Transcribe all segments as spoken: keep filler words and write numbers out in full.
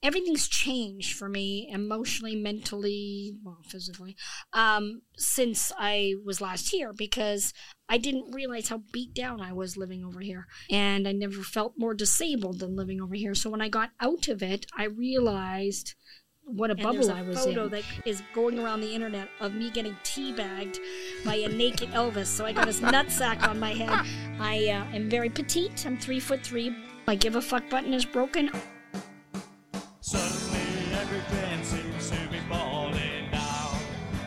everything's changed for me emotionally, mentally, well, physically, um, since I was last here, because I didn't realize how beat down I was living over here. And I never felt more disabled than living over here. So when I got out of it, I realized what a and bubble I was in. There's a photo that is going around the internet of me getting teabagged by a naked Elvis. So I got his nutsack on my head. I uh, am very petite. I'm three foot three. My give a fuck button is broken. Suddenly everything seems to be falling down.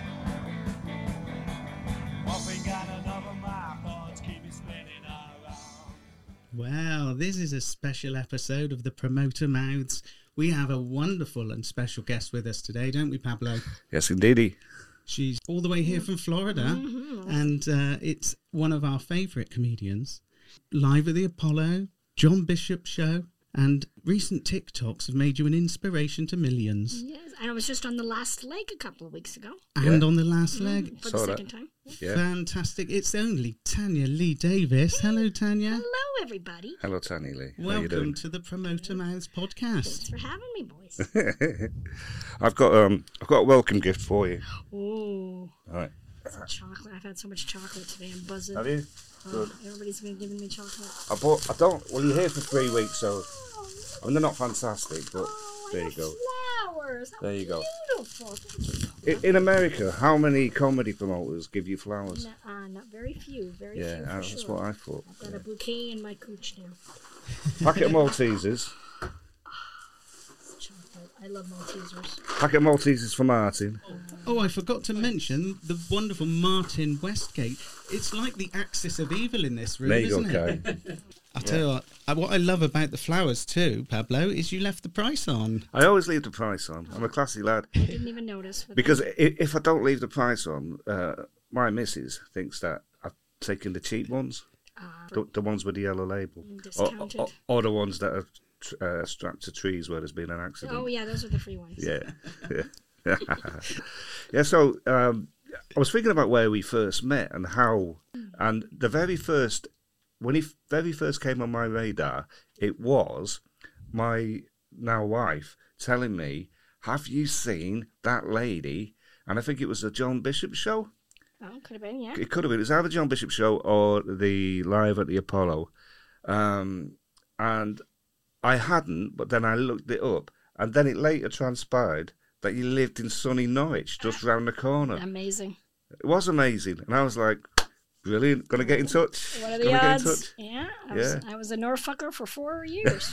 Popping out another my thoughts keep me spinning around. Wow, this is a special episode of the Promoter Mouths. We have a wonderful and special guest with us today, don't we, Pablo? Yes, indeedy. She's all the way here from Florida, mm-hmm. and uh, it's one of our favourite comedians. Live at the Apollo, John Bishop Show, and recent TikToks have made you an inspiration to millions. Yes, and I was just on the last leg a couple of weeks ago. And yeah. on the last leg. Mm, for Saw the that. second time. Yeah. Fantastic. It's only Tanya Lee Davis. Hello, Tanya. Hello, everybody. Hello, Tanya Lee. How you Welcome doing? to the Promoter Mouths podcast. Thanks for having me, boys. I've got um, I've got a welcome gift for you. Ooh. All right. Some chocolate. I've had so much chocolate today. I'm buzzing. Have you? Oh, Good. everybody's been giving me chocolate. I bought. I don't. Well, you're here for three weeks, so I mean they're not fantastic, but Oh, there I you have go. flowers. How There you go. Beautiful. Thank you. In, in America, how many comedy promoters give you flowers? Not, uh, not very few. Very Yeah, few. For uh, that's sure. what I thought. I've got Yeah. a bouquet in my cooch now. Packet of Maltesers. Chocolate. I love Maltesers. Packet of Maltesers for Martin. Oh, I forgot to mention the wonderful Martin Westgate. It's like the axis of evil in this room, There you isn't go, it? Kay. I'll tell you what, uh, what I love about the flowers too, Pablo, is you left the price on. I always leave the price on. I'm a classy lad. I didn't even notice. but Because i- if I don't leave the price on, uh, my missus thinks that I've taken the cheap ones, Uh, the, the ones with the yellow label, or, discounted. or, or the ones that are tr- uh, strapped to trees where there's been an accident. Oh, yeah, those are the free ones. Yeah, yeah, yeah. So um, I was thinking about where we first met and how, and the very first, when he very first came on my radar, it was my now wife telling me, "Have you seen that lady?" And I think it was the John Bishop Show. Oh, could have been, yeah. It could have been. It was either John Bishop Show or the Live at the Apollo. Um, and I hadn't, but then I looked it up. And then it later transpired that you lived in sunny Norwich, just round the corner. Amazing. It was amazing. And I was like, brilliant. Going to get in touch. What are the Gonna odds? Get in touch. Yeah, I was, Yeah. I was a Norfolker for four years.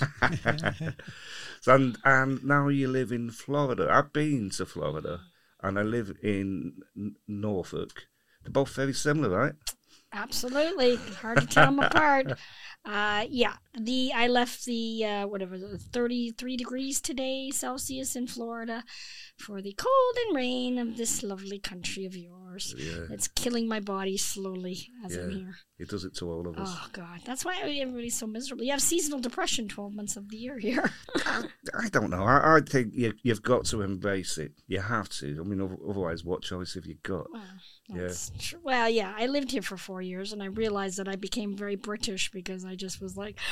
So, and, and now you live in Florida. I've been to Florida, and I live in N- Norfolk. They're both very similar, right? Absolutely. Hard to tell them apart. Uh, yeah, the I left the, uh, whatever, thirty-three degrees today, Celsius in Florida, for the cold and rain of this lovely country of yours. Yeah. It's killing my body slowly as I'm Yeah. here. It does it to all of us. Oh, God. That's why everybody's so miserable. You have seasonal depression twelve months of the year here. I don't know. I, I think you, you've got to embrace it. You have to. I mean, ov- otherwise, what choice have you got? Well, Yeah. that's true. Well, yeah, I lived here for four years, and I realized that I became very British because I just was like,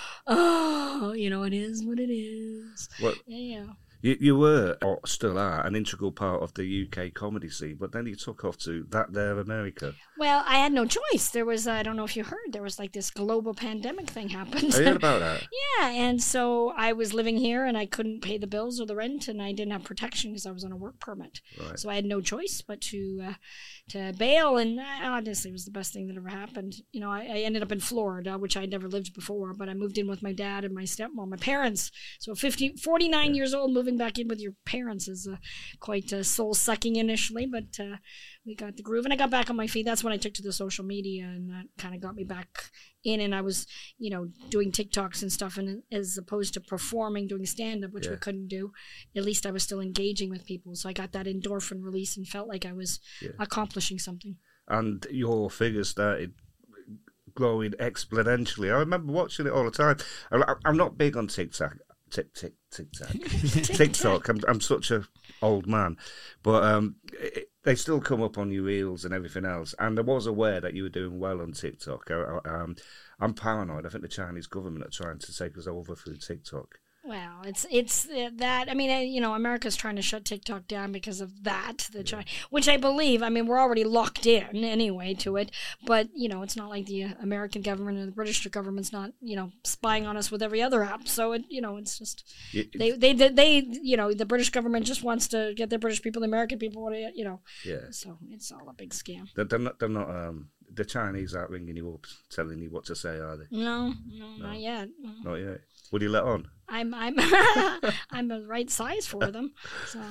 oh, you know, it is what it is. Well, Yeah. you, you were, or still are, an integral part of the U K comedy scene, but then you took off to that there America. Well, I had no choice. There was, I don't know if you heard, there was like this global pandemic thing happened. I heard about that. Yeah, and so I was living here and I couldn't pay the bills or the rent, and I didn't have protection because I was on a work permit. Right. So I had no choice but to uh, to bail, and uh, honestly, it was the best thing that ever happened. You know, I, I ended up in Florida, which I'd never lived before, but I moved in with my dad and my stepmom, my parents. So fifty, forty-nine years old, moving back in with your parents is uh, quite uh, soul-sucking initially, but uh, we got the groove, and I got back on my feet. That's when I took to the social media, and that kind of got me back in, and I was, you know, doing TikToks and stuff, and as opposed to performing, doing stand-up, which Yeah. we couldn't do, at least I was still engaging with people, so I got that endorphin release and felt like I was Yeah. accomplishing something. And your figures started growing exponentially. I remember watching it all the time. I, I'm not big on TikTok. Tick, tick, TikTok. TikTok. I'm, I'm such a old man. But um, it, they still come up on your reels and everything else. And I was aware that you were doing well on TikTok. I, I, um, I'm paranoid. I think the Chinese government are trying to take us over through TikTok. Well, it's it's uh, that. I mean, uh, you know, America's trying to shut TikTok down because of that, the China, which I believe. I mean, we're already locked in anyway to it. But you know, it's not like the uh, American government and the British government's not, you know, spying on us with every other app. So it, you know, it's just Yeah, they they they, they you know, the British government just wants to get the British people, the American people, what you know. yeah. So it's all a big scam. They're, they're not. They're not. Um, the Chinese aren't ringing you up, telling you what to say, are they? No, no, not yet. No. Not yet. Would you let on? I'm I'm I'm the right size for them, so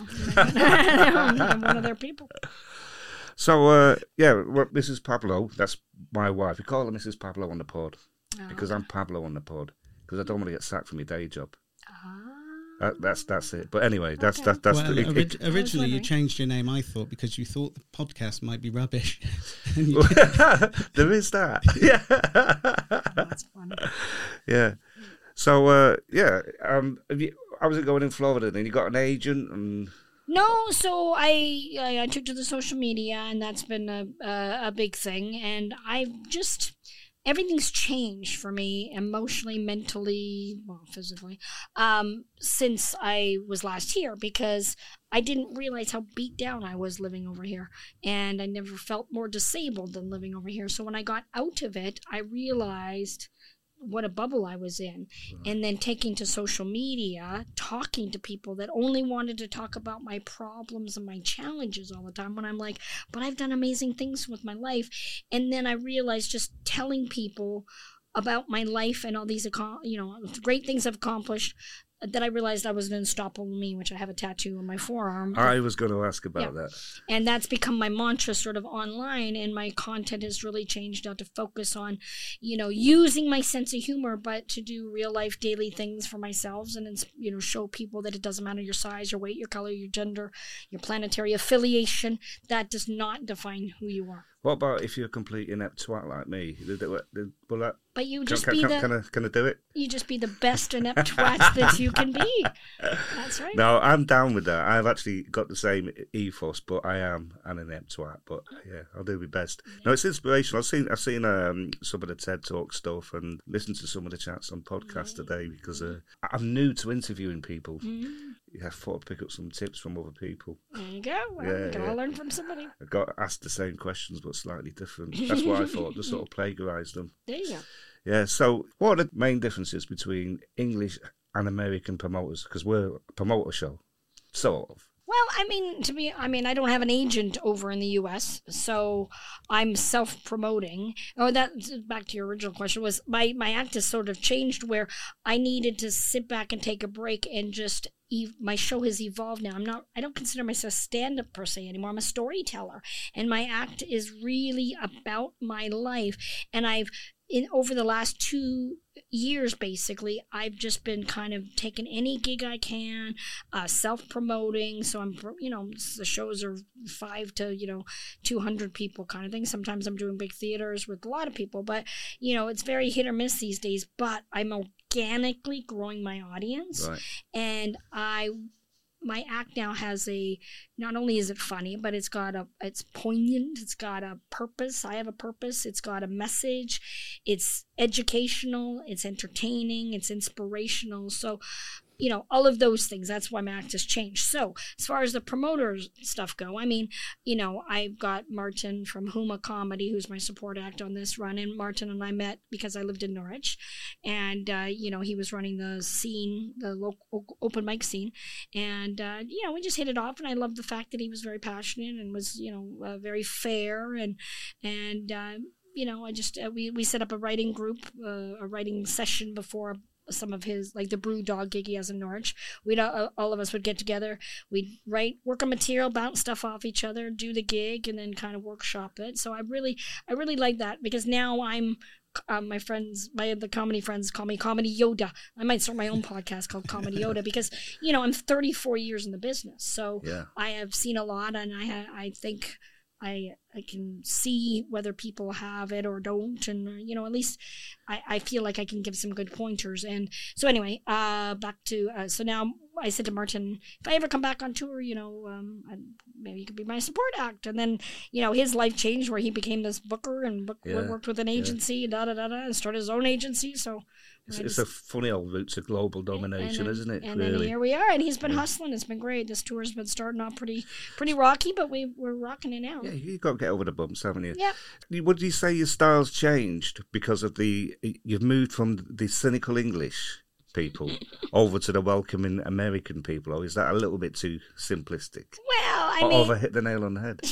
I'm one of their people. So, uh, yeah, well, Missus Pablo, that's my wife. We call her Missus Pablo on the pod Oh, because I'm Pablo on the pod because I don't want to get sacked from my day job. ah. That, that's that's it. But anyway, that's Okay. that, that's well, the, it, orig- it, originally you wondering. changed your name, I thought, because you thought the podcast might be rubbish. And you- there is that. Yeah, That's funny. yeah. So, uh, yeah, um, have you, how was it going in Florida? Then you got an agent and. No, so I, I I took to the social media, and that's been a a, a big thing. And I've just everything's changed for me emotionally, mentally, well, physically, um, since I was last here because I didn't realize how beat down I was living over here, and I never felt more disabled than living over here. So when I got out of it, I realized what a bubble I was in. And then taking to social media, talking to people that only wanted to talk about my problems and my challenges all the time, when I'm like, but I've done amazing things with my life. And then I realized just telling people about my life and all these, acco- you know, great things I've accomplished, that I realized I was an unstoppable me, which I have a tattoo on my forearm. I was going to ask about Yeah. that. And that's become my mantra sort of online, and my content has really changed now to focus on, you know, using my sense of humor, but to do real life daily things for myself and, ins- you know, show people that it doesn't matter your size, your weight, your color, your gender, your planetary affiliation. That does not define who you are. What about if you're a complete inept twat like me? Did- did- did- Will that, But you can, just can, be can, the can, I, can I do it? you just be the best inept twat that you can be. That's right. No, I'm down with that. I've actually got the same ethos, but I am an inept twat. But yeah, I'll do my best. No, it's inspirational. I've seen I've seen um, some of the TED Talk stuff and listened to some of the chats on podcasts today because uh, I'm new to interviewing people. Mm, Yeah, I thought I'd pick up some tips from other people. there you go. Well, Yeah, we can yeah. all learn from somebody. I got asked the same questions, but slightly different. That's what I thought. Just sort of plagiarised them. There you go. Yeah. So, what are the main differences between English and American promoters? Because we're a promoter show, sort of. Well, I mean, to be, I mean, I don't have an agent over in the U S, so I'm self-promoting. Oh, that back to your original question was my my act has sort of changed where I needed to sit back and take a break and just. ev- My show has evolved now. I'm not. I don't consider myself stand-up per se anymore. I'm a storyteller, and my act is really about my life. And I've in over the last two years, basically, I've just been kind of taking any gig I can, uh, self-promoting. So I'm, pro- you know, the shows are five to, you know, two hundred people kind of thing. Sometimes I'm doing big theaters with a lot of people, but, you know, it's very hit or miss these days. But I'm organically growing my audience, Right. and I my act now has a, not only is it funny, but it's got a, it's poignant, it's got a purpose. I have a purpose. It's got a message. It's educational, it's entertaining, it's inspirational. So, you know, all of those things. That's why my act has changed. So as far as the promoters stuff go, I mean, you know, I've got Martin from Huma Comedy, who's my support act on this run. And Martin and I met because I lived in Norwich. And, uh, you know, he was running the scene, the local open mic scene. And, uh, you know, we just hit it off. And I loved the fact that he was very passionate and was, you know, uh, very fair. And, and, uh, you know, I just, uh, we, we set up a writing group, uh, a writing session before some of his, like the Brew Dog gig he has in Norwich. We'd uh, all of us would get together. We'd write, work on material, bounce stuff off each other, do the gig, and then kind of workshop it. So I really, I really like that because now I'm, um, my friends, my the comedy friends call me Comedy Yoda. I might start my own podcast called Comedy Yoda because, you know, I'm thirty-four years in the business, so Yeah. I have seen a lot, and I ha- I think. I I can see whether people have it or don't, and you know, at least I, I feel like I can give some good pointers. And so anyway, uh, back to uh, so now I said to Martin, if I ever come back on tour, you know, um, I'd, maybe you could be my support act. And then you know, his life changed where he became this booker and book, Yeah, worked with an agency, da da da da, and started his own agency. So It's, I it's just- a funny old route to global domination, and then, isn't it? And really? then here we are, and he's been hustling. It's been great. This tour's been starting off pretty, pretty rocky, but we we're rocking it out. Yeah, you've got to get over the bumps, haven't you? Yeah. Would you say your style's changed because of the you've moved from the cynical English people over to the welcoming American people, or is that a little bit too simplistic? Well, I or mean, over hit the nail on the head?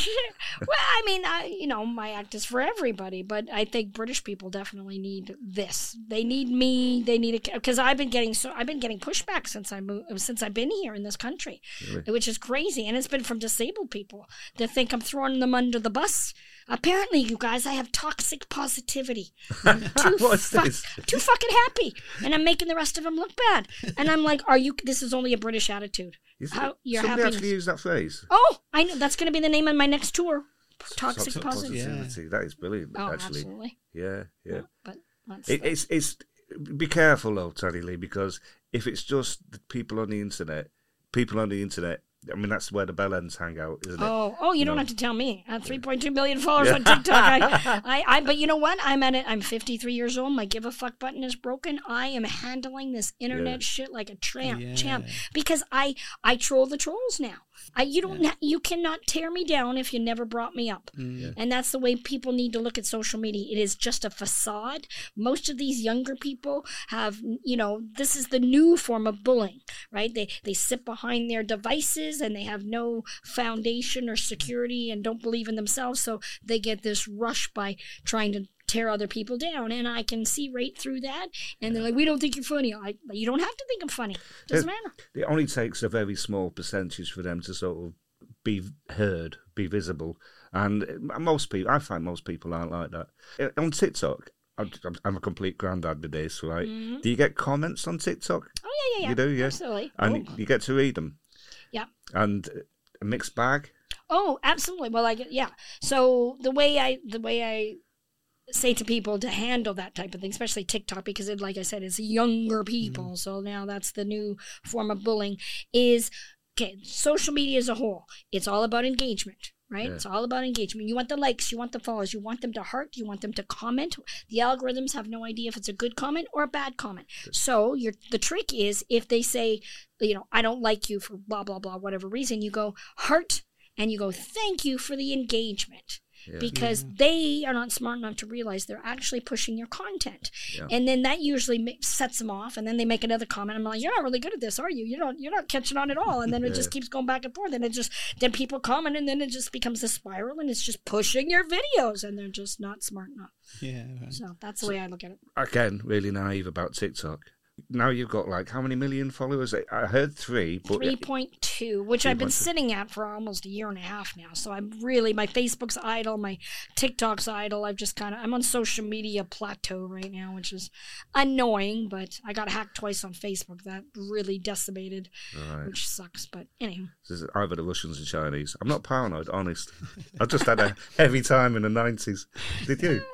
well, I mean, I, you know, my act is for everybody, but I think British people definitely need this. They need me. They need it because I've been getting so I've been getting pushback since I moved since I've been here in this country, Really? which is crazy, and it's been from disabled people that think I'm throwing them under the bus. Apparently, you guys, I have toxic positivity. I'm too, What's fu- this? too fucking happy, and I'm making the rest of them look bad. And I'm like, are you? This is only a British attitude. Is it- How your Somebody happiness? actually used that phrase. Oh, I know that's going to be the name of my next tour. Toxic Toxic positivity. positivity. That is brilliant, Oh, actually. absolutely. Yeah, yeah. But that's It, it's it's. Be careful though, Teddy Lee, because if it's just the people on the internet, people on the internet. I mean, that's where the bellends hang out, isn't it? Oh, oh! You don't No. have to tell me. I have three point two million followers on TikTok. I, I, I, but you know what? I'm at it. I'm fifty-three years old. My give a fuck button is broken. I am handling this internet Yeah. shit like a tramp, Yeah. champ, because I, I troll the trolls now. I, you don't, ha- you cannot tear me down if you never brought me up, Mm. and that's the way people need to look at social media. It is just a facade. Most of these younger people have, you know, this is the new form of bullying, right? They they sit behind their devices and they have no foundation or security and don't believe in themselves, so they get this rush by trying to tear other people down, and I can see right through that. And they're like, "We don't think you're funny." I, you don't have to think I'm funny. Doesn't Yeah. matter. It only takes a very small percentage for them to sort of be heard, be visible. And most people, I find most people aren't like that. Uh, On TikTok, I'm, I'm a complete granddad with this, right? Mhm. Do you get comments on TikTok? Oh yeah, yeah, yeah. You do, yeah? Absolutely. And Oh. you get to read them? Yeah. And a mixed bag? Oh, absolutely. Well, I get, yeah. So the way I the way I say to people to handle that type of thing, especially TikTok, because it, like I said, it's younger people. Mm-hmm. So now that's the new form of bullying. Is okay. Social media as a whole, it's all about engagement. Right? Yeah. It's all about engagement. You want the likes, you want the follows, you want them to heart, you want them to comment. The algorithms have no idea if it's a good comment or a bad comment. So your the trick is if they say, you know, I don't like you for blah blah blah whatever reason, you go heart and you go thank you for the engagement. Yeah. Because they are not smart enough to realize they're actually pushing your content, Yeah. and then that usually ma- sets them off. And then they make another comment. I'm like, "You're not really good at this, are you? You don't. You're not catching on at all." And then it just Yeah. keeps going back and forth. And it just then people comment, and then it just becomes a spiral, and it's just pushing your videos, and they're just not smart enough. Yeah. Right. So that's the way I look at it. Again, really naive about TikTok. Now you've got like how many million followers? I- I heard three, but three point two, which I've been three point two. sitting at for almost a year and a half now. So I'm really, my Facebook's idle, my TikTok's idle. I've just kind of, I'm on social media plateau right now, which is annoying, but I got hacked twice on Facebook. That really decimated, Right. which sucks. But anyway. This is either the Russians and Chinese. I'm not paranoid, honest. I just had a heavy time in the nineties. Did you?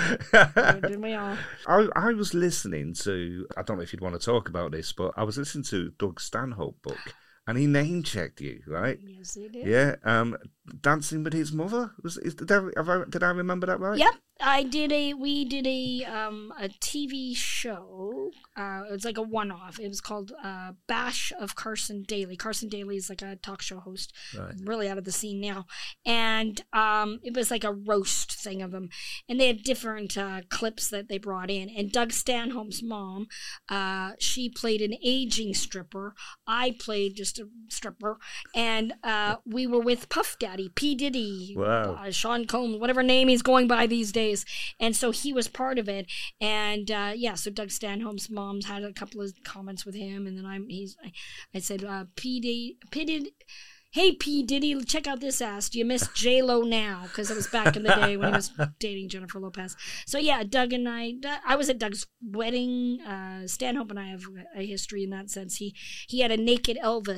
Didn't we all? I, I was listening to, I don't know if you'd want to talk about this, but I was listening to Doug Stanhope book, and he name checked you, right? Yes, it is. Yeah, um, Dancing with His Mother. Was is, did, I, have I, did I remember that right? Yep, I did a. We did a um a T V show. Uh, it was like a one-off. It was called uh, Bash of Carson Daly. Carson Daly is like a talk show host, Right. really out of the scene now. And um, it was like a roast thing of him, and they had different uh, clips that they brought in. And Doug Stanhope's mom, uh, she played an aging stripper. I played just a stripper, and uh, we were with Puff Daddy, P Diddy, Wow. uh, Sean Combs, whatever name he's going by these days. And so he was part of it. And uh, yeah, so Doug Stanhope's mom's had a couple of comments with him, and then I'm he's I, I said uh, P Diddy, P Diddy. Hey P Diddy, check out this ass. Do you miss J Lo now? Because it was back in the day when he was dating Jennifer Lopez. So yeah, Doug and I, I was at Doug's wedding. Uh, Stanhope and I have a history in that sense. He he had a naked Elvis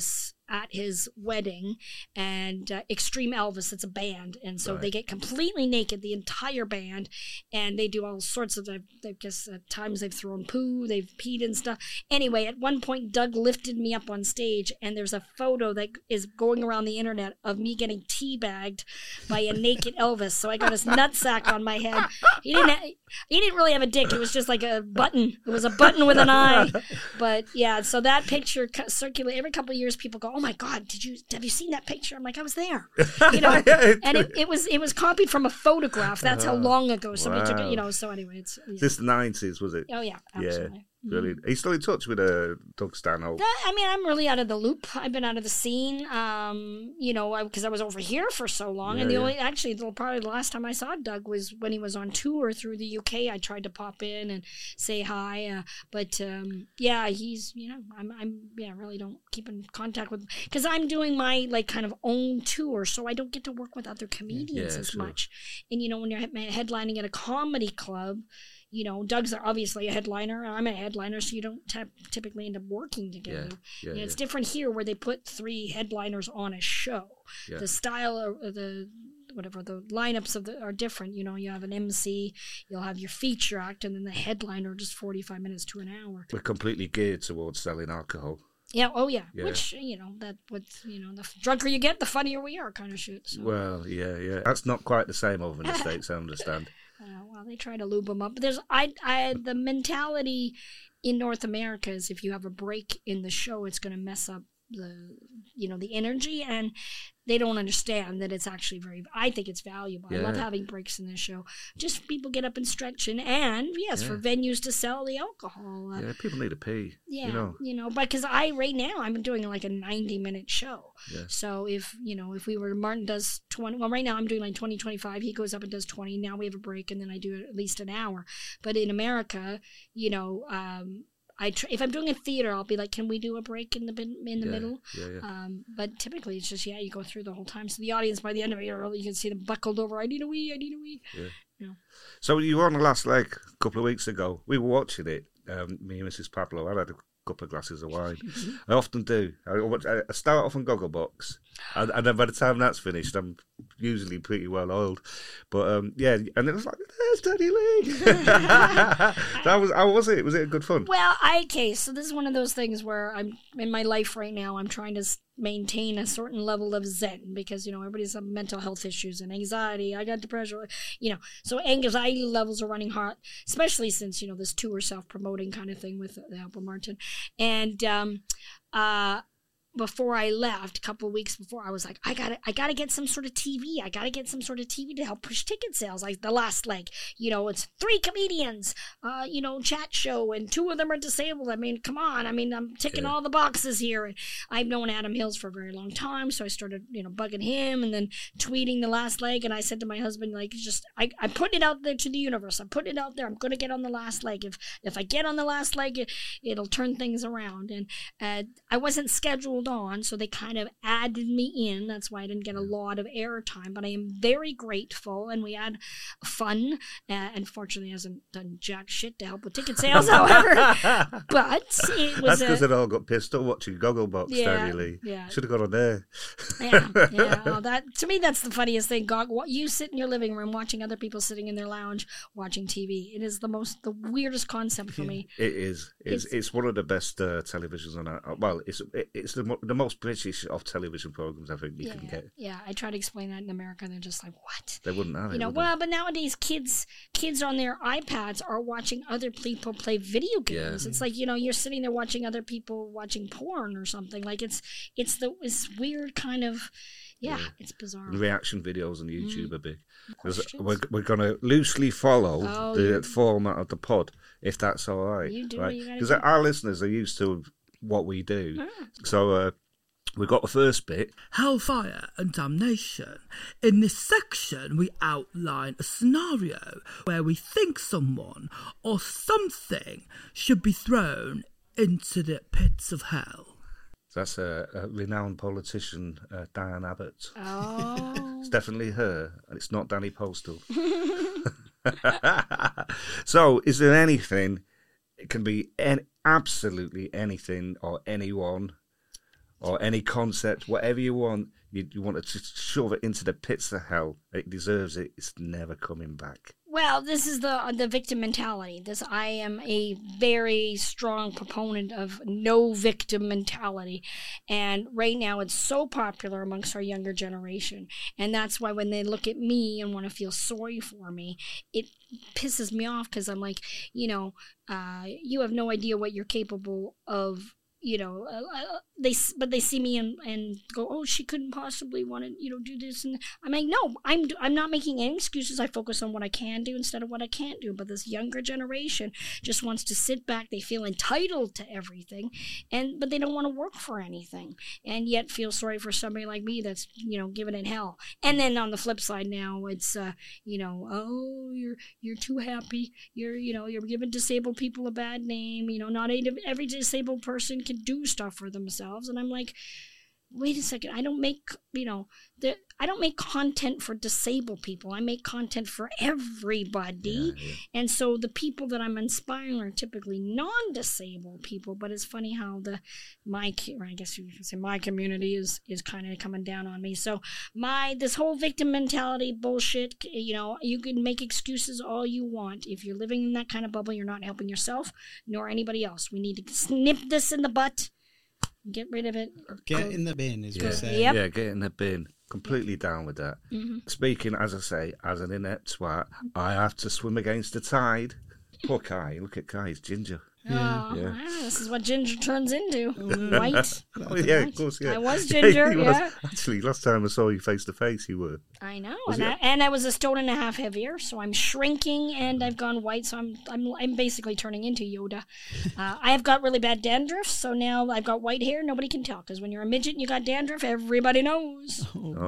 at his wedding, and uh, Extreme Elvis, it's a band, and so Right. they get completely naked, the entire band, and they do all sorts of, I guess at times they've thrown poo, they've peed and stuff. Anyway, at one point Doug lifted me up on stage, and there's a photo that is going around the internet of me getting teabagged by a naked Elvis. So I got his nutsack on my head. He didn't ha- he didn't really have a dick, it was just like a button. It was a button with an eye. But yeah, so that picture circulates every couple of years. People go, "Oh my God, did you have you seen that picture?" I'm like, "I was there," you know. And it, it was it was copied from a photograph. That's how long ago somebody took it. Wow. You know. So anyway, it's yeah. This the nineties, was it? Oh yeah, Yeah. absolutely. Brilliant. Are you still in touch with uh, Doug Stanhope? That, I mean, I'm really out of the loop. I've been out of the scene, um, you know, because I, I was over here for so long. Yeah, and the yeah. only, actually, the, probably the last time I saw Doug was when he was on tour through the U K. I tried to pop in and say hi. Uh, but, um, yeah, he's, you know, I'm, I'm, yeah, really don't keep in contact with, because I'm doing my, like, kind of own tour. So I don't get to work with other comedians Yeah, as sure. much. And, you know, when you're headlining at a comedy club, you know, Doug's obviously a headliner. I'm a headliner, so you don't t- typically end up working together. Yeah, You know, yeah. it's different here where they put three headliners on a show. Yeah. The style or the whatever the lineups of the are different. You know, you have an M C, you'll have your feature act, and then the headliner just forty-five minutes to an hour. We're completely geared towards selling alcohol. Yeah. Oh yeah. Yeah. Which you know that what's you know the drunker you get, the funnier we are, kind of shit. So. Well, yeah, yeah. That's not quite the same over in the States, I understand. Uh, well, they try to lube them up. But there's, I, I, the mentality in North America is if you have a break in the show, it's going to mess up the, you know, the energy, and they don't understand that it's actually very. I think it's valuable. I love Yeah. having breaks in the show. Just people get up and stretch, and and yes, Yeah. for venues to sell the alcohol. Uh, Yeah, people need a pee. yeah, You know. but because I right now I'm doing like a ninety minute show. Yeah. So if you know if we were Martin does twenty, well right now I'm doing like twenty twenty-five. He goes up and does twenty. Now we have a break and then I do at least an hour. But in America, you know, um, I tr- if I'm doing a theater, I'll be like, can we do a break in the bin- in the Yeah, middle? yeah, yeah. Um, but typically it's just yeah, you go through the whole time. So the audience by the end of it, you know, you can see them buckled over. I need a wee. I need a wee. Yeah. You know. So you were on the last leg a couple of weeks ago. We were watching it. Um, me and Missus Pablo. I had a couple of glasses of wine. I often do. I, watch, I start off on Gogglebox, and, and then by the time that's finished, I'm usually pretty well oiled. But um, yeah, and it was like, there's Danny Lee. that was how was it? Was it good fun? Well, I okay. So this is one of those things where I'm in my life right now. I'm trying to s- maintain a certain level of zen because you know everybody's got mental health issues and anxiety. I got depression, you know. So anxiety levels are running hot, especially since you know this tour self-promoting kind of thing with the help of Martin, and um, uh. Before I left, a couple of weeks before, I was like, I gotta, I gotta get some sort of T V. I gotta get some sort of T V to help push ticket sales. Like the last leg, you know, it's three comedians, uh, you know, chat show, and two of them are disabled. I mean, come on. I mean, I'm ticking Yeah. all the boxes here. And I've known Adam Hills for a very long time, so I started, you know, bugging him and then tweeting the last leg. And I said to my husband, like, just, I, I'm putting it out there to the universe. I'm putting it out there. I'm gonna get on the last leg. If if I get on the last leg, it, it'll turn things around. And uh, I wasn't scheduled on, so they kind of added me in. That's why I didn't get a lot of airtime, but I am very grateful, and we had fun. Uh, unfortunately, hasn't done jack shit to help with ticket sales, however. But it was That's because a, they all got pissed off watching Gogglebox, Yeah, Danny Lee. yeah. Should have gone on there. yeah, yeah. Oh, that to me, that's the funniest thing. God, what you sit in your living room watching other people sitting in their lounge watching T V. It is the most, the weirdest concept for me. It is. It's It's- it's one of the best uh, televisions on. Our, well, it's it, it's the mo- the most British of television programs I think you Yeah, can get. yeah. I try to explain that in America, and they're just like, "What?" They wouldn't have You it. know, would well, but nowadays kids kids on their iPads are watching other people play video games. Yeah. It's like, you know, you're sitting there watching other people watching porn or something. Like it's it's the it's weird kind of yeah, Yeah. it's bizarre. The reaction videos on YouTube are big. 'Cause Questions? We're, we're going to loosely follow Oh, the you- format of the pod, if that's all right. You do what right? you gotta Because do. our listeners are used to what we do. Ah. So uh, we've got the first bit. Hellfire and Damnation. In this section, we outline a scenario where we think someone or something should be thrown into the pits of hell. That's a, a renowned politician, uh, Diane Abbott. Oh. It's definitely her, and it's not Danny Postal. So, is there anything? It can be any, absolutely anything or anyone or any concept, whatever you want, you, you want to just shove it into the pits of hell. It deserves it. It's never coming back. Well, this is the the victim mentality. This I am a very strong proponent of no victim mentality, and right now it's so popular amongst our younger generation, and that's why when they look at me and want to feel sorry for me, it pisses me off because I'm like, you know, uh, you have no idea what you're capable of. You know, uh, they but they see me and, and go, oh, she couldn't possibly want to, you know, do this. And I'm like, no, I'm I'm not making any excuses. I focus on what I can do instead of what I can't do. But this younger generation just wants to sit back. They feel entitled to everything, and but they don't want to work for anything, and yet feel sorry for somebody like me that's, you know, giving it hell. And then on the flip side now, it's uh, you know, oh, you're you're too happy. You're you know you're giving disabled people a bad name. You know, not every disabled person can do stuff for themselves. And I'm like, wait a second, I don't make, you know, the, I don't make content for disabled people. I make content for everybody. Yeah, yeah. And so the people that I'm inspiring are typically non-disabled people, but it's funny how the, my, or I guess you could say my community is, is kind of coming down on me. So my, this whole victim mentality bullshit, you know, you can make excuses all you want. If you're living in that kind of bubble, you're not helping yourself nor anybody else. We need to snip this in the butt. Get rid of it. Get in the bin, as yeah. we say. Yep. Yeah, get in the bin. Completely down with that. Mm-hmm. Speaking, as I say, as an inept twat, I have to swim against the tide. Poor Kai. Look at Kai, he's ginger. Yeah. Oh, yeah. Wow, this is what ginger turns into. White. Oh, yeah, of course, yeah. I was ginger, yeah. yeah. Was. Actually, last time I saw you face to face, you were. I know, and I, and I was a stone and a half heavier, so I'm shrinking, and I've gone white, so I'm I'm I'm basically turning into Yoda. Uh, I have got really bad dandruff, so now I've got white hair. Nobody can tell, because when you're a midget and you got dandruff, everybody knows.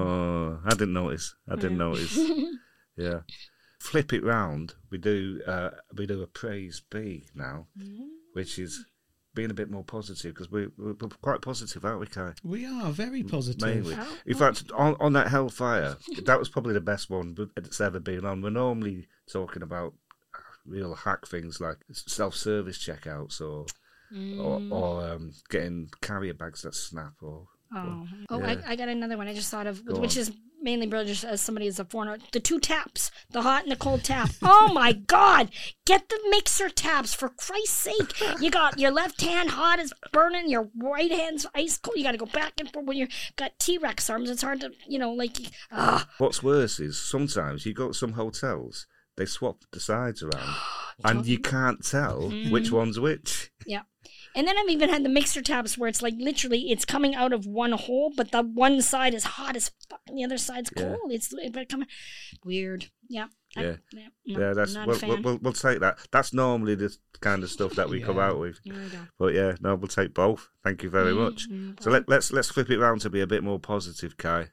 Oh, I didn't notice. I didn't yeah. notice. Yeah. Flip it round. We do uh, we do a praise be now, mm-hmm. which is being a bit more positive, because we, we're quite positive, aren't we, Kai? We are very positive. Mainly. Oh. In fact, on, on that Hellfire, that was probably the best one that's ever been on. We're normally talking about real hack things like self-service checkouts or mm. or, or um, getting carrier bags that snap. Or oh, or, oh, yeah. I, I got another one I just thought of, Go which on. is mainly brilliant as somebody as a foreigner. The two taps, the hot and the cold tap. Oh my God! Get the mixer taps, for Christ's sake. You got your left hand hot is burning, your right hand's ice cold. You got to go back and forth when you've got T-Rex arms. It's hard to, you know, like. Ugh. What's worse is sometimes you go to some hotels, they swap the sides around, and you can't tell mm-hmm. which one's which. Yeah. And then I've even had the mixer taps where it's like literally it's coming out of one hole, but the one side is hot as fuck and the other side's cold. Yeah. It's but coming weird. Yeah. Yeah. I, yeah. No, yeah. That's we'll, we'll, we'll we'll take that. That's normally the kind of stuff that we yeah. come out with. But yeah, no, we'll take both. Thank you very mm-hmm. much. Mm-hmm. So let, let's let's flip it around to be a bit more positive, Kai.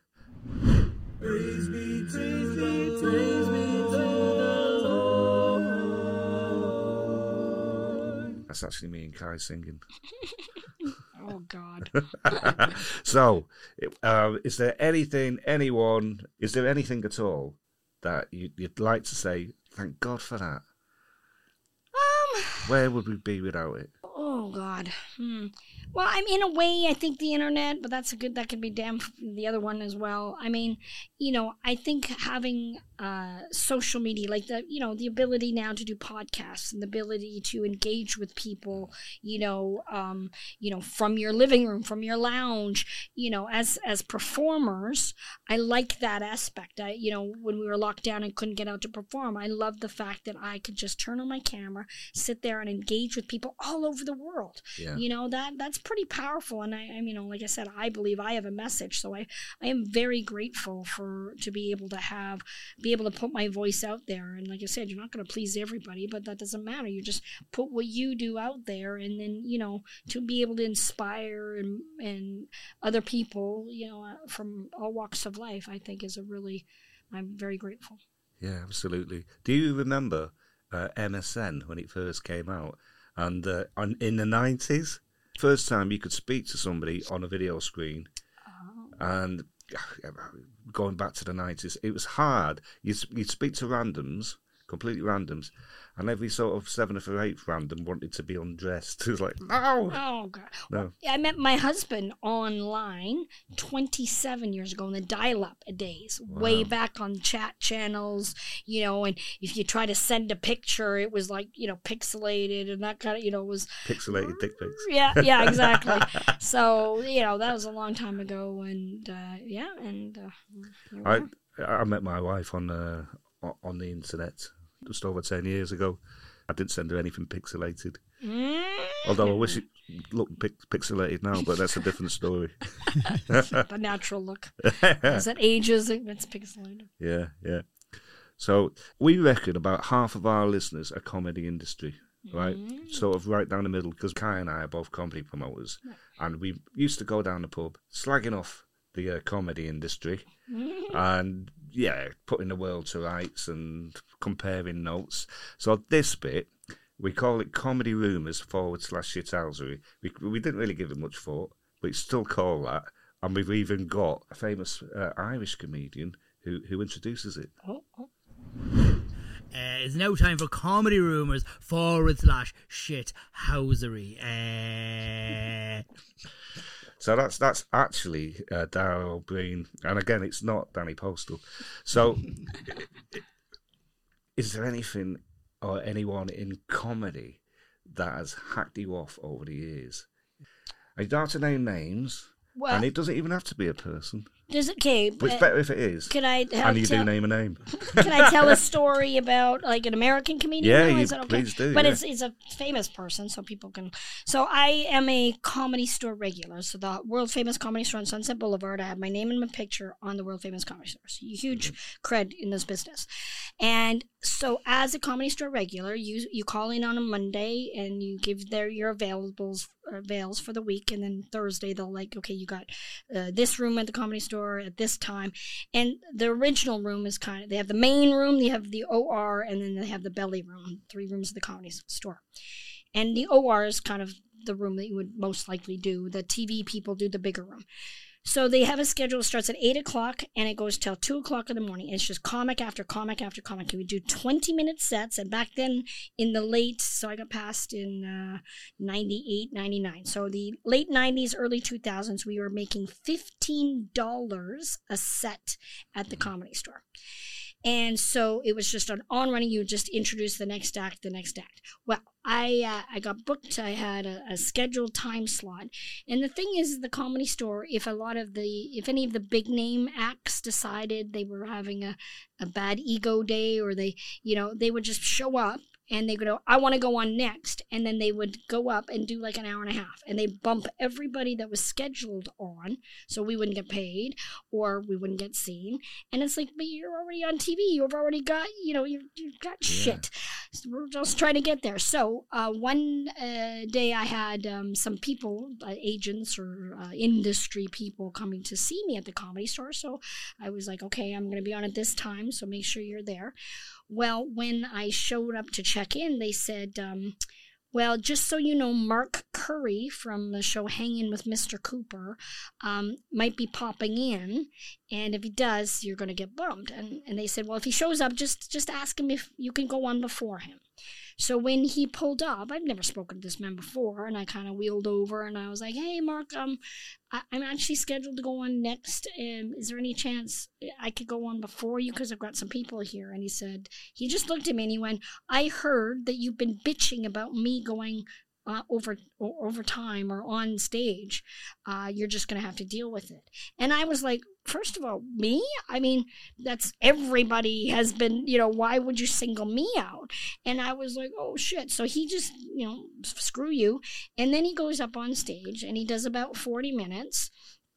Praise be, praise be, praise be to the Lord. That's actually me and Kai singing. Oh, God. So, uh, is there anything, anyone, is there anything at all that you, you'd like to say, thank God for that? Um. Where would we be without it? Oh, God. Hmm. Well, I'm in a way, I think the internet, but that's a good, that could be damn the other one as well. I mean, you know, I think having uh, social media, like the, you know, the ability now to do podcasts and the ability to engage with people, you know, um, you know, from your living room, from your lounge, you know, as, as performers, I like that aspect. I, you know, when we were locked down and couldn't get out to perform, I love the fact that I could just turn on my camera, sit there and engage with people all over the world. Yeah. You know, that, that's pretty powerful. And I, I mean, you know, like I said, I believe I have a message. So I, I am very grateful for, to be able to have, be able to put my voice out there. And like I said, you're not going to please everybody, but that doesn't matter. You just put what you do out there, and then, you know, to be able to inspire and, and other people, you know, uh, from all walks of life, I think is a really, I'm very grateful. Yeah, absolutely. Do you remember uh, M S N when it first came out? And uh, on, in the nineties, first time you could speak to somebody on a video screen, oh. and going back to the nineties, it was hard. You'd, you'd speak to randoms, completely randoms. And every sort of seventh or eighth random wanted to be undressed. It was like, no! Oh, God. No. Well, I met my husband online twenty-seven years ago in the dial-up days, Wow. way back on chat channels, you know, and if you try to send a picture, it was like, you know, pixelated and that kind of, you know, was... Pixelated dick pics. Yeah, yeah, exactly. So, you know, that was a long time ago, and, uh, yeah, and... Uh, here we I are. I met my wife on uh, on the internet just over ten years ago. I didn't send her anything pixelated. Mm. Although I wish it looked pix- pixelated now, but that's a different story. The natural look. As it ages, it gets pixelated. Yeah, yeah. So we reckon about half of our listeners are comedy industry, right? Mm. Sort of right down the middle, because Kai and I are both comedy promoters, and we used to go down the pub slagging off the uh, comedy industry, and yeah, putting the world to rights and comparing notes. So this bit, we call it comedy rumours forward slash shithousery. We we didn't really give it much thought, but it's still called that. And we've even got a famous uh, Irish comedian who who introduces it. Oh, oh. Uh, it's now time for comedy rumours forward slash shit housery. Uh... So that's that's actually uh, Darryl O'Brien, and again, it's not Danny Postal. So, is there anything or anyone in comedy that has hacked you off over the years? I don't have to name names, Well, and it doesn't even have to be a person. does it, okay, But it's but better if it is. can I have And you tell, do name a name. can I tell a story about like an American comedian? Yeah, now? you Is that okay? please do, But yeah. it's it's a famous person, so people can. So I am a Comedy Store regular. So the world famous Comedy Store on Sunset Boulevard. I have my name and my picture on the world famous Comedy Store. So huge cred in this business. And so as a Comedy Store regular, you you call in on a Monday and you give their your availables avails for the week, and then Thursday they'll like, okay, you got uh, this room at the Comedy Store at this time. And the original room is kind of, they have the main room, they have the O R, and then they have the belly room, three rooms of the Comedy Store. And the O R is kind of the room that you would most likely do. The T V people do the bigger room. So they have a schedule that starts at eight o'clock and it goes till two o'clock in the morning. It's just comic after comic after comic. We do twenty-minute sets. And back then in the late, so I got passed in uh, ninety-eight, ninety-nine. So the late nineties, early two thousands, we were making fifteen dollars a set at the Comedy Store. And so it was just an on running. You would just introduce the next act, the next act. Well, I uh, I got booked. I had a, a scheduled time slot. And the thing is, the Comedy Store, if a lot of the, if any of the big name acts decided they were having a, a bad ego day, or they, you know, they would just show up and they would go, I want to go on next. And then they would go up and do like an hour and a half. And they bump everybody that was scheduled on, so we wouldn't get paid or we wouldn't get seen. And it's like, but you're already on T V. You've already got, you know, you've, you've got Yeah. shit. So we're just trying to get there. So uh, one uh, day I had um, some people, uh, agents or uh, industry people coming to see me at the Comedy Store. So I was like, okay, I'm going to be on at this time, so make sure you're there. Well, when I showed up to check in, they said, um, well, just so you know, Mark Curry from the show Hanging with Mister Cooper um, might be popping in, and if he does, you're going to get bumped. And and they said, well, if he shows up, just just ask him if you can go on before him. So when he pulled up, I've never spoken to this man before, and I kind of wheeled over, and I was like, hey, Mark, um, I- I'm actually scheduled to go on next. Um, is there any chance I could go on before you? Because I've got some people here. And he said, he just looked at me and he went, I heard that you've been bitching about me going uh, over or over time or on stage. Uh, you're just going to have to deal with it. And I was like, first of all, me? I mean, that's everybody has been, you know, why would you single me out? And I was like, oh, shit. So he just, you know, screw you. And then he goes up on stage and he does about forty minutes.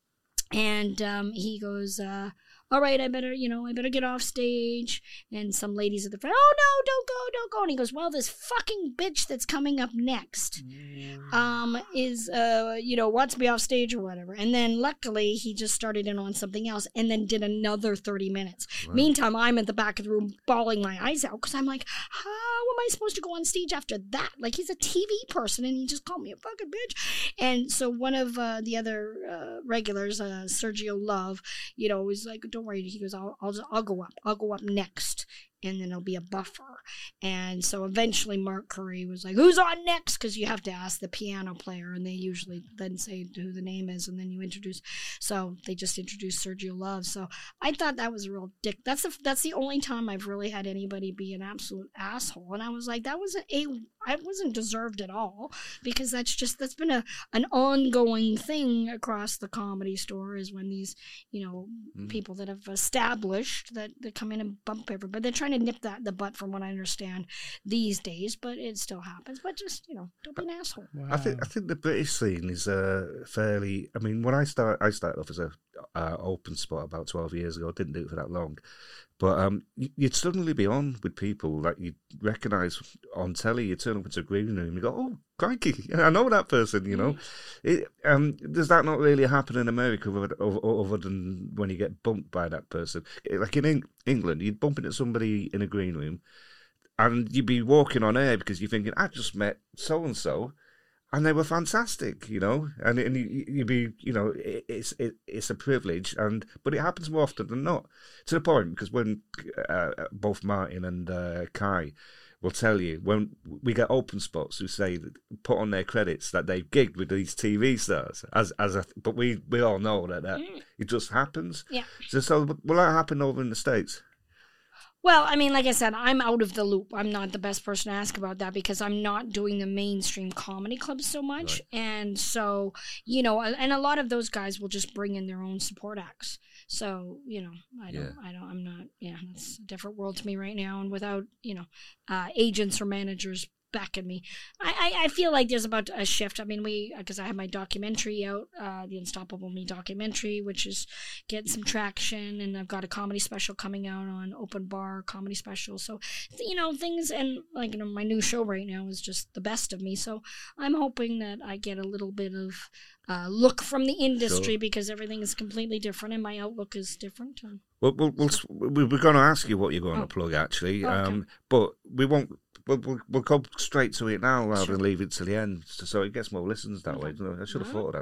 And um, he goes, uh, all right, I better, you know, I better get off stage. And some ladies at the front, oh, no, don't go, don't go. And he goes, well, this fucking bitch that's coming up next um, is, uh, you know, wants to be off stage or whatever. And then luckily he just started in on something else and then did another thirty minutes. Wow. Meantime, I'm at the back of the room bawling my eyes out because I'm like, how am I supposed to go on stage after that? Like, he's a T V person and he just called me a fucking bitch. And so one of uh, the other uh, regulars, uh, Sergio Love, you know, was like, don't worry. He goes, I'll, I'll, I'll go up. I'll go up next. and then there'll be a buffer. And so eventually Mark Curry was like, who's on next? Because you have to ask the piano player, and they usually then say who the name is, and then you introduce. So they just introduced Sergio Love. So I thought that was a real dick. That's the, that's the only time I've really had anybody be an absolute asshole. And I was like, that wasn't a, I wasn't deserved at all, because that's just, that's been a an ongoing thing across the Comedy Store, is when these, you know, mm. people that have established that they come in and bump everybody. They're trying to nip that in the butt, from what I understand these days, but it still happens. But just, you know, don't be an asshole. Wow. I think I think the British scene is uh, fairly. I mean, when I start, I started off as a uh, open spot about twelve years ago. I didn't do it for that long, but um, you'd suddenly be on with people that you'd recognise on telly. You turn up into a green room, you go, "Oh, crikey, I know that person." You know, it, um, does that not really happen in America, other, other than when you get bumped by that person? Like in Eng- England, you'd bump into somebody in a green room, and you'd be walking on air because you're thinking, "I just met so and so." And they were fantastic, you know, and, and you, you'd be, you know, it, it's it, it's a privilege, and but it happens more often than not. To the point, because when uh, both Martin and uh, Kai will tell you, when we get open spots who say that, put on their credits that they've gigged with these T V stars, as as a, but we, we all know that, that mm. it just happens. Yeah. So, so will that happen over in the States? Well, I mean, like I said, I'm out of the loop. I'm not the best person to ask about that, because I'm not doing the mainstream comedy clubs so much. Right. And so, you know, and a lot of those guys will just bring in their own support acts. So, you know, I don't, yeah. I don't, I'm not, yeah, it's a different world to me right now. And without, you know, uh, agents or managers back at me, I, I, I feel like there's about a shift. I mean, we, because I have my documentary out, uh, the Unstoppable Me documentary, which is getting some traction, and I've got a comedy special coming out on Open Bar Comedy Special. So, you know, things, and like, you know, my new show right now is just the best of me. So I'm hoping that I get a little bit of uh, look from the industry, sure. because everything is completely different and my outlook is different. And well, we'll, we'll, we're going to ask you what you're going oh. to plug, actually, oh, okay. um, but we won't. We'll, we'll, we'll go straight to it now rather sure. than leave it to the end, so it gets more listens that okay. way. I should have All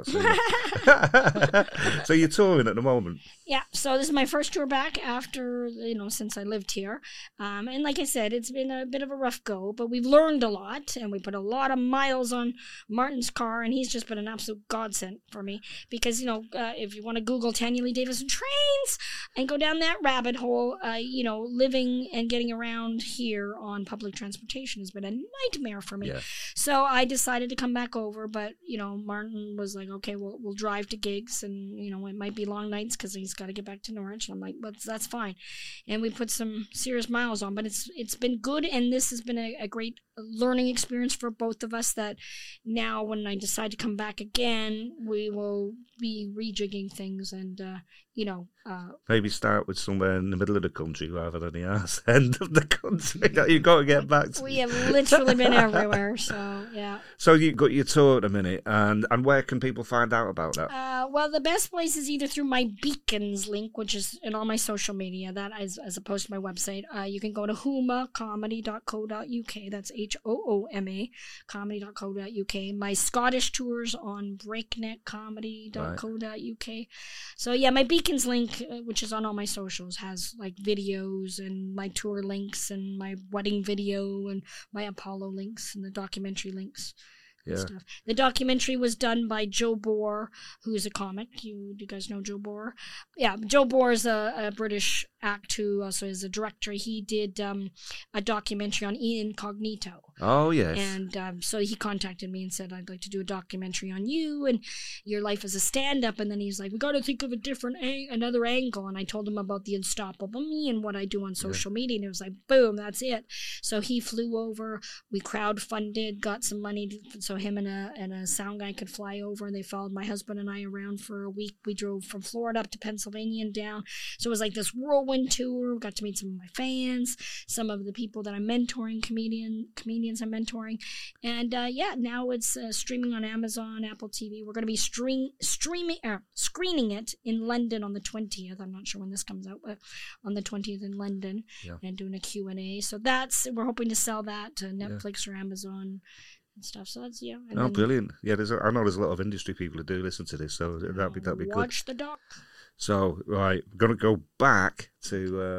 thought of that. So you're touring at the moment? Yeah, so this is my first tour back after, you know, since I lived here. Um, and like I said, it's been a bit of a rough go, but we've learned a lot, and we put a lot of miles on Martin's car, and he's just been an absolute godsend for me. Because, you know, uh, if you want to Google Tanya Lee Davison trains and go down that rabbit hole, uh, you know, living and getting around here on public transportation has been a nightmare for me. Yeah. So I decided to come back over, but, you know, Martin was like, okay, we'll, we'll drive to gigs, and, you know, it might be long nights because he's got to get back to Norwich. And I'm like, but that's fine. And we put some serious miles on, but it's it's been good, and this has been a, a great learning experience for both of us, that now when I decide to come back again, we will be rejigging things, and, uh, you know. Uh, Maybe start with somewhere in the middle of the country rather than the arse end of the country that you've got to get back to. We have literally been everywhere, so, yeah. So you've got your tour at the minute, and, and where can people find out about that? Uh, well, the best place is either through my Beacons link, which is in all my social media, that is, as opposed to my website. Uh, you can go to hooma comedy dot co dot uk. That's H O O M A, comedy dot co dot uk. My Scottish tours on breakneck comedy dot co dot uk. So, yeah, my Beacons link, which is on all my socials, has like videos and my tour links and my wedding video and my Apollo links and the documentary links. Yeah. Stuff. The documentary was done by Joe Bohr, who's a comic. You, do you guys know Joe Bohr? Yeah, Joe Bohr is a, a British act who also is a director. He did um, a documentary on Ian Incognito. Oh, yes. And um, so he contacted me and said, I'd like to do a documentary on you and your life as a stand-up. And then he's like, we got to think of a different, a- another angle. And I told him about the Unstoppable Me and what I do on social yeah. media. And it was like, boom, that's it. So he flew over. We crowdfunded, got some money to, so him and a and a sound guy could fly over, and they followed my husband and I around for a week. We drove from Florida up to Pennsylvania and down. So it was like this whirlwind tour. We got to meet some of my fans, some of the people that I'm mentoring, comedian comedians I'm mentoring, and uh, yeah, now it's uh, streaming on Amazon, Apple T V. We're going to be stream streaming uh, screening it in London on the twentieth. I'm not sure when this comes out, but on the twentieth in London, yeah. and doing a Q and A. So that's we're hoping to sell that to Netflix yeah. or Amazon. And stuff. So that's yeah. And oh, then, brilliant! Yeah, there's. A, I know there's a lot of industry people who do listen to this, so that'd be that'd be watch good. Watch the doc. So right, we're gonna go back to um,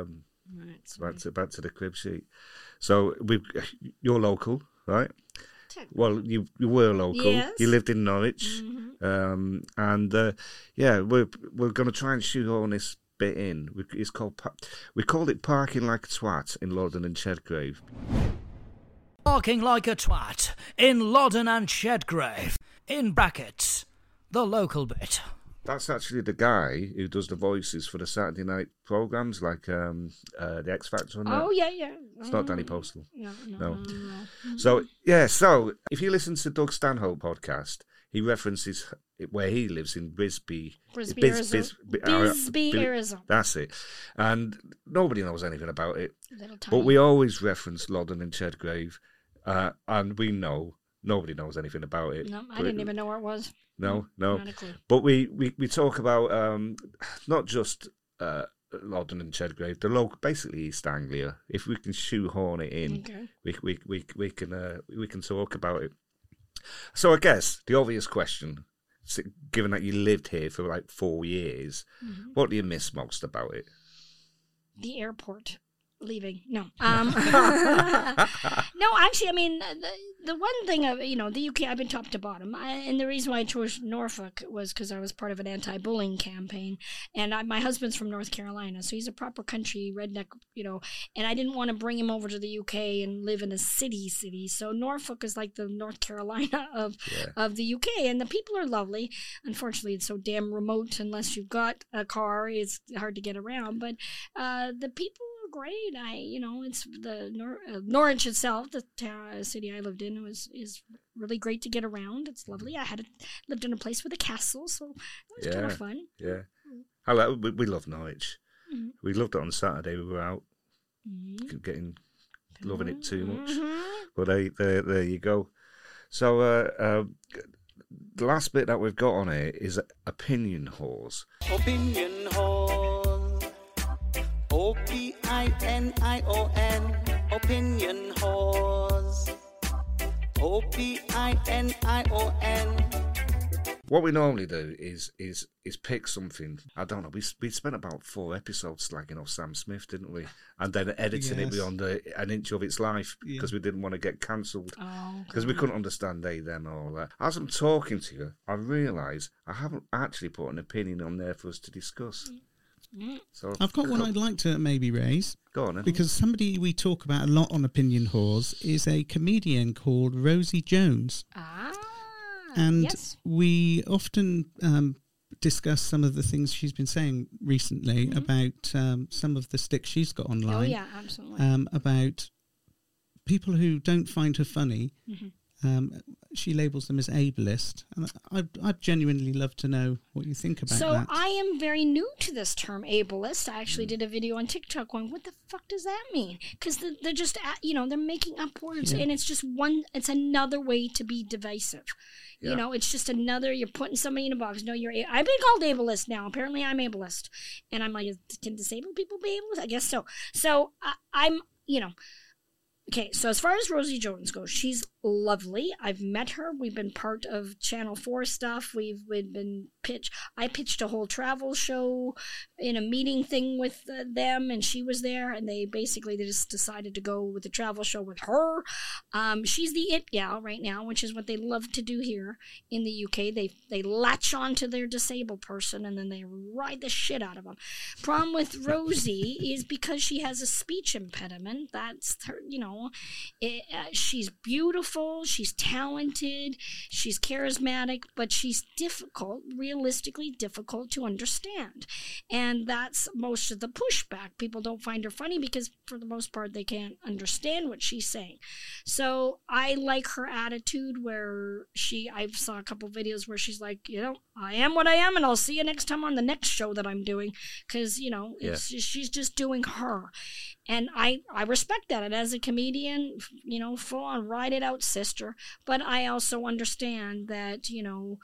Right, So back to back to the crib sheet. So we, you're local, right? Well, you you were local. Yes. You lived in Norwich, Mm-hmm. um, and uh, yeah, we're we're going to try and shoehorn this bit in. We, it's called pa- we called it parking like a twat in Loddon and Chedgrave. Barking like a twat in Loddon and Chedgrave. In brackets, the local bit. That's actually the guy who does the voices for the Saturday night programs, like um, uh, the X Factor and that. Oh, yeah, yeah. It's not Danny Postal. No, no, No. no, no, no. So yeah, so if you listen to Doug Stanhope podcast, he references where he lives in Bisbee, Bisbee, Bis- Arizona. Bis- Bi- uh, Bisbee, Bi- Arizona. That's it, and nobody knows anything about it. Little But tiny. we always reference Loddon and Chedgrave, uh, and we know nobody knows anything about it. No, I But- didn't even know where it was. No, no. Not a clue. But we, we, we talk about um, not just uh, Loddon and Chedgrave, the local, basically East Anglia. If we can shoehorn it in, Okay. we we we we can uh, we can talk about it. So I guess the obvious question, s- given that you lived here for like four years, Mm-hmm. what do you miss most about it? The airport. Leaving. No. Um, no, actually, I mean, the, the one thing of, you know, the U K, I've been top to bottom. I, and the reason why I chose Norfolk was because I was part of an anti-bullying campaign. And I, my husband's from North Carolina, so he's a proper country redneck, you know, and I didn't want to bring him over to the U K and live in a city city. So Norfolk is like the North Carolina of, Yeah. of the U K. And the people are lovely. Unfortunately, it's so damn remote. Unless you've got a car, it's hard to get around. But uh, the people great. I, you know, it's the Nor- uh, Norwich itself, the ta- city I lived in, was is really great to get around. It's lovely. I had a, lived in a place with a castle, so it was kind Yeah. of fun. Yeah, I like, we, we love Norwich. Mhm. We loved it on Saturday. We were out Mhm. getting loving it too much. Mhm. Well, there, there, there you go. So, uh, uh, the last bit that we've got on here is opinion whores. Opinion hole. O P I N I O N. Opinion holes. O P I N I O N. What we normally do is is is pick something. I don't know. We we spent about four episodes slagging off Sam Smith, didn't we? And then editing it Yes. beyond a, an inch of its life Yeah. because we didn't want to get cancelled. Oh, Because we God. couldn't understand they, them, all that. As I'm talking to you, I realise I haven't actually put an opinion on there for us to discuss. So I've got one I'd like to maybe raise. Go on, then. Because somebody we talk about a lot on Opinion Whores is a comedian called Rosie Jones. Ah, And yes. we often um, discuss some of the things she's been saying recently about um, some of the sticks she's got online. Oh, yeah, absolutely. Um, about people who don't find her funny. Mm-hmm. Um, she labels them as ableist. And I'd, I'd genuinely love to know what you think about So that. I am very new to this term ableist. I actually did a video on TikTok going, what the fuck does that mean? Because they're, they're just, at, you know, they're making up words. Yeah. And it's just one, it's another way to be divisive. Yeah. You know, it's just another, you're putting somebody in a box. No, you're, a- I've been called ableist now. Apparently I'm ableist. And I'm like, can disabled people be ableist? I guess so. So I, I'm, you know, okay, so as far as Rosie Jones goes, she's lovely. I've met her. We've been part of Channel four stuff. We've, we've been pitched. I pitched a whole travel show in a meeting thing with uh, them, and she was there, and they basically they just decided to go with the travel show with her. Um, she's the it gal right now, which is what they love to do here in the U K. They they latch on to their disabled person, and then they ride the shit out of them. Problem with Rosie is because she has a speech impediment. That's her, you know, it, uh, she's beautiful. She's talented, she's charismatic, but she's difficult, realistically difficult to understand. And that's most of the pushback. People don't find her funny because, for the most part, they can't understand what she's saying. So I like her attitude where she, I saw a couple videos where she's like, you know, I am what I am, and I'll see you next time on the next show that I'm doing. Because, you know, it's just, she's just doing her. And I, I respect that. And as a comedian, you know, full on ride it out, sister. But I also understand that, you know,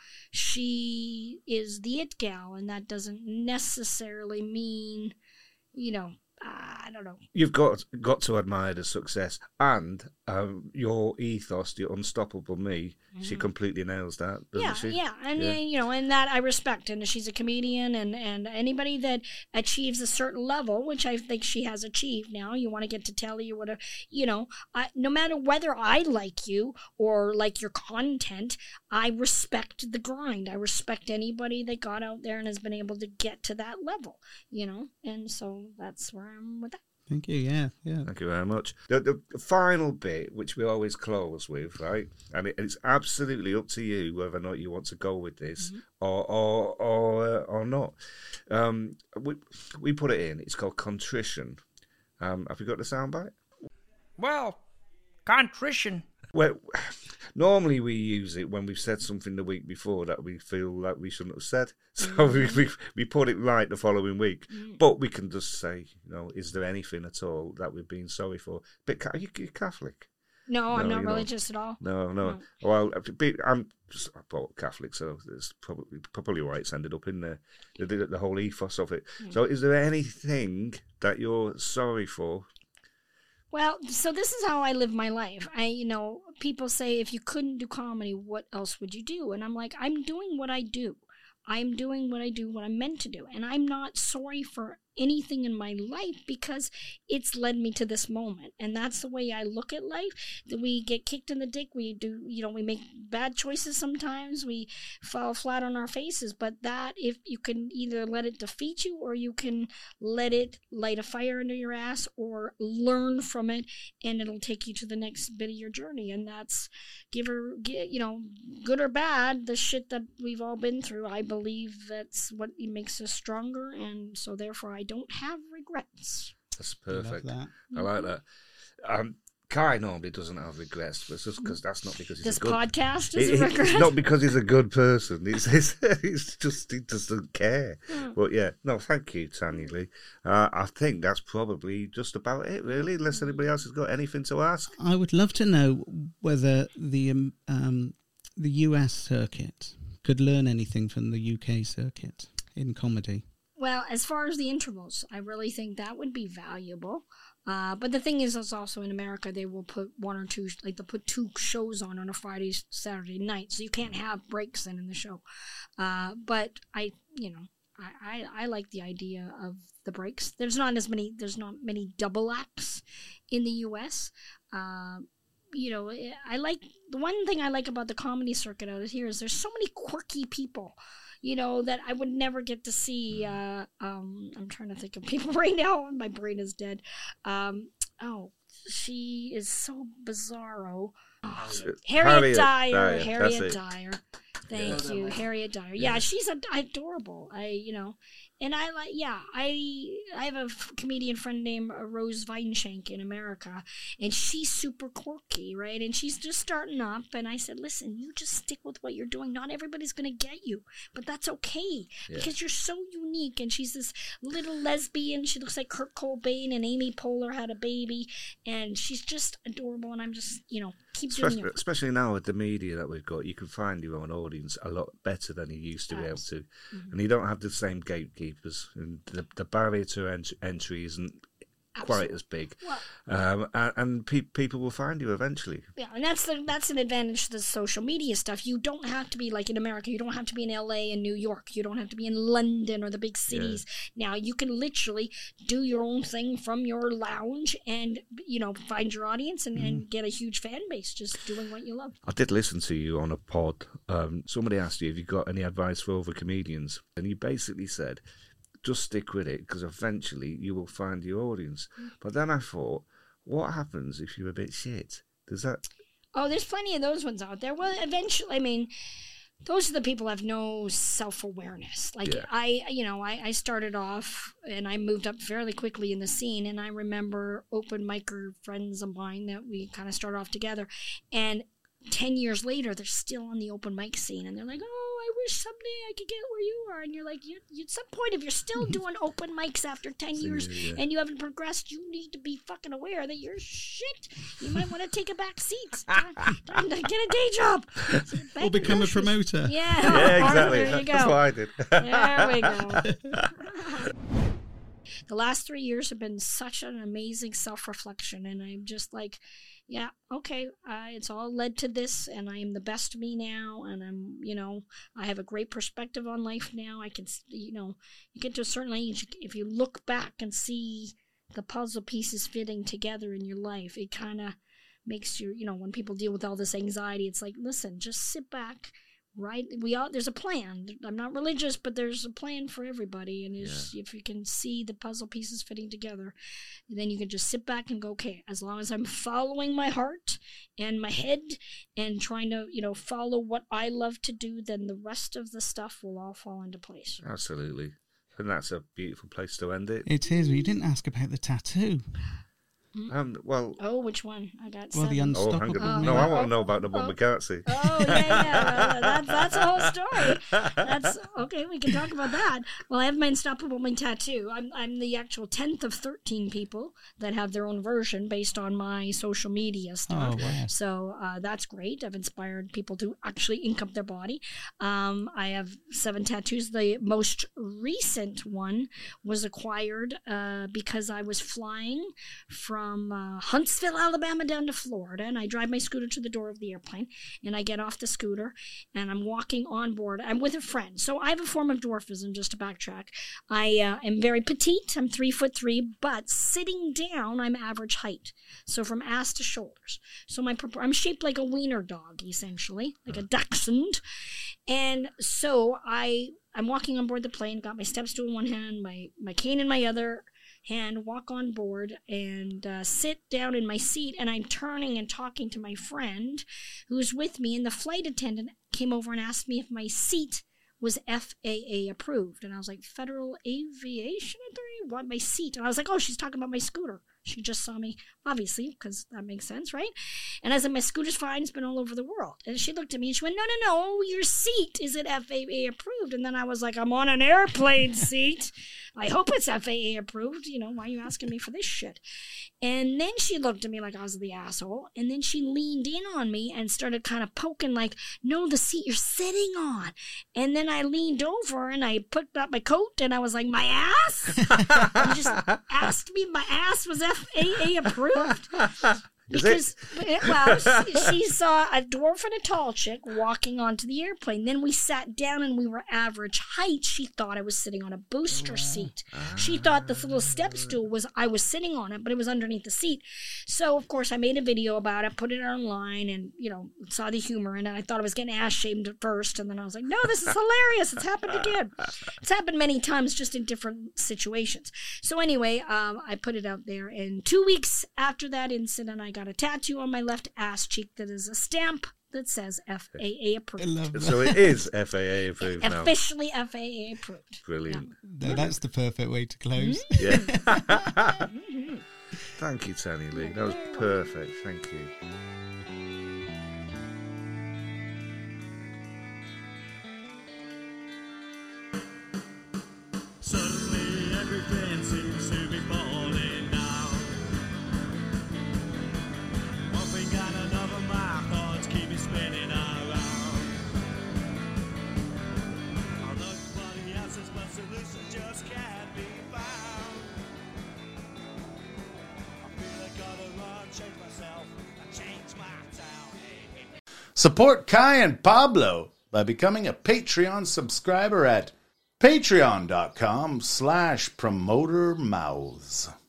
she is the it gal, and that doesn't necessarily mean, you know, I don't know. You've got got to admire the success, and um, your ethos, your unstoppable me, Mm-hmm. she completely nails that, doesn't Yeah, she? yeah, and Yeah. uh, you know, and that I respect. And she's a comedian, and and anybody that achieves a certain level, which I think she has achieved now. You want to get to telly or whatever, you know. I, no matter whether I like you or like your content, I respect the grind. I respect anybody that got out there and has been able to get to that level, you know. And so that's where I'm with that. Thank you. Yeah, yeah. Thank you very much. The, the final bit, which we always close with, right? And it, it's absolutely up to you whether or not you want to go with this Mm-hmm. or or or, uh, or not. Um, we we put it in. It's called contrition. Um, have you got the soundbite? Well, contrition. Well, normally we use it when we've said something the week before that we feel like we shouldn't have said. So Mm-hmm. we, we we put it right the following week. But we can just say, you know, is there anything at all that we've been sorry for? But ca- are you you Catholic? No, I'm No, not you're not. religious at all. No, no. No. Well, I'm just well, Catholic, so it's probably probably why it's ended up in there. The, the, the whole ethos of it. Mm. So, is there anything that you're sorry for? Well, so this is how I live my life. I, you know, people say, if you couldn't do comedy, what else would you do? And I'm like, I'm doing what I do. I'm doing what I do, what I'm meant to do. And I'm not sorry for anything in my life because it's led me to this moment. And that's the way I look at life. That we get kicked in the dick. We do, you know, we make bad choices sometimes. We fall flat on our faces. But that, if you can either let it defeat you or you can let it light a fire under your ass or learn from it, and it'll take you to the next bit of your journey. And that's, give her, gi- you know, good or bad, the shit that we've all been through. I believe that's what makes us stronger. And so therefore I don't have regrets. That's I love perfect. that. I like that. Um, Kai normally doesn't have regrets, but it's just because that's not because he's This a good. podcast It- is a it- regret. it's not because he's a good person. It's, it's, it's just he doesn't care. But yeah, no, thank you, Tanya Lee. Uh, I think that's probably just about it, really. Unless anybody else has got anything to ask. I would love to know whether the um, um, the U S circuit could learn anything from the U K circuit in comedy. Well, as far as the intervals, I really think that would be valuable. Uh, but the thing is, is also in America, they will put one or two, like they'll put two shows on on a Friday, Saturday night. So you can't have breaks in in the show. Uh, but I, you know, I, I, I like the idea of the breaks. There's not as many, there's not many double acts in the U S. Uh, you know, I like, the one thing I like about the comedy circuit out here is there's so many quirky people, you know, that I would never get to see. Uh, um, I'm trying to think of people right now. My brain is dead. Um, oh, she is so bizarro. Oh, Harriet, Harriet Dyer. Dyer, Harriet that's it. Dyer. Thank you, Harriet Dyer. Yeah, she's ad- adorable. I, you know, and I like. Yeah, I I have a f- comedian friend named uh, Rose Weinshank in America, and she's super quirky, right? And she's just starting up. And I said, listen, you just stick with what you're doing. Not everybody's gonna get you, but that's okay Yeah. because you're so unique. And she's this little lesbian. She looks like Kurt Cobain and Amy Poehler had a baby, and she's just adorable. And I'm just, you know, keep doing Especially, it. especially now with the media that we've got, you can find your own audience a lot better than you used to be able to. Mm-hmm. And you don't have the same gatekeepers. And the, the barrier to ent- entry isn't quite as big. Well, Um, and and pe- people will find you eventually. yeah, and that's the that's an advantage to the social media stuff. You don't have to be like in America. You don't have to be in L A and New York. You don't have to be in London or the big cities. Now you can literally do your own thing from your lounge and, you know, find your audience and, and get a huge fan base just doing what you love. I did listen to you on a pod. Um, somebody asked you if you got any advice for other comedians, and you basically said, just stick with it because eventually you will find your audience. But then I thought, what happens if you're a bit shit? Does that? Oh, there's plenty of those ones out there. Well, eventually, I mean, those are the people who have no self-awareness. Like, Yeah. I, you know, I, I started off and I moved up fairly quickly in the scene. And I remember open micer friends of mine that we kind of started off together. And ten years later, they're still on the open mic scene. And they're like, oh, I wish someday I could get where you are. And you're like, you, you, at some point, if you're still doing open mics after ten years yeah. and you haven't progressed, you need to be fucking aware that you're shit. You might want to take a back seat. Time, time to get a day job. Or become a promoter. Yeah, Yeah, exactly. There you That's go. what I did. There we go. The last three years have been such an amazing self-reflection, and I'm just like, yeah, okay, uh, it's all led to this, and I am the best me now, and I'm, you know, I have a great perspective on life now. I can, you know, you get to a certain age, if you look back and see the puzzle pieces fitting together in your life, it kind of makes you, you know, when people deal with all this anxiety, it's like, listen, just sit back, right? We all, there's a plan. I'm not religious, but there's a plan for everybody, and yeah. if you can see the puzzle pieces fitting together, then you can just sit back and go, okay, as long as I'm following my heart and my head and trying to, you know, follow what I love to do, then the rest of the stuff will all fall into place. Absolutely. And that's a beautiful place to end it. It is. Well, you didn't ask about the tattoo. Um, well, oh, which one? I got well, seven. the unstoppable. Oh, no, I want to know about the one oh, we can't see. Oh, yeah, yeah. Well, that's, that's a whole story. That's okay. We can talk about that. Well, I have my Unstoppable Me tattoo. I'm I'm the actual tenth of thirteen people that have their own version based on my social media stuff. Oh, wow. So uh, that's great. I've inspired people to actually ink up their body. Um, I have seven tattoos. The most recent one was acquired uh, because I was flying from From uh, Huntsville, Alabama, down to Florida, and I drive my scooter to the door of the airplane, and I get off the scooter, and I'm walking on board. I'm with a friend, so I have a form of dwarfism, just to backtrack. I uh, am very petite. I'm three foot three, but sitting down, I'm average height, so from ass to shoulders. So my I'm shaped like a wiener dog, essentially, like a dachshund, and so I I'm walking on board the plane, got my step stool in one hand, my my cane in my other hand, walk on board and uh, sit down in my seat, and I'm turning and talking to my friend who's with me, and the flight attendant came over and asked me if my seat was F A A approved, and I was like, Federal Aviation Authority? What, my seat? And I was like, oh, she's talking about my scooter. She just saw me, obviously, because that makes sense, right? And I said, my scooter's fine. It's been all over the world. And she looked at me and she went, no, no, no, your seat isn't F A A approved. And then I was like, I'm on an airplane seat. I hope it's F A A approved. You know, why are you asking me for this shit? And then she looked at me like I was the asshole. And then she leaned in on me and started kind of poking like, no, the seat you're sitting on. And then I leaned over and I put up my coat and I was like, my ass? And just asked me if my ass was F A A approved. Because, well, she, she saw a dwarf and a tall chick walking onto the airplane. Then we sat down and we were average height. She thought I was sitting on a booster seat. She thought this little step stool was, I was sitting on it, but it was underneath the seat. So, of course, I made a video about it, put it online, and, you know, saw the humor in it. I thought I was getting ass shamed at first, and then I was like, no, this is hilarious. It's happened again. It's happened many times, just in different situations. So anyway, um, I put it out there, and two weeks after that incident, I got a tattoo on my left ass cheek that is a stamp that says F A A approved. So it is F A A approved now. Officially F A A approved. Brilliant. Yeah. No, that's the perfect way to close. Mm-hmm. Yeah. Thank you, Tanny Lee. That was perfect. Thank you. Suddenly everything seems to be falling down. One thing and another, my thoughts keep me spinning around. I look for the answers, but solutions just can't be found. I feel like I gotta run, change myself, and change my town. Hey, hey. Support Kai and Pablo by becoming a Patreon subscriber at patreon.com slash promoter mouths.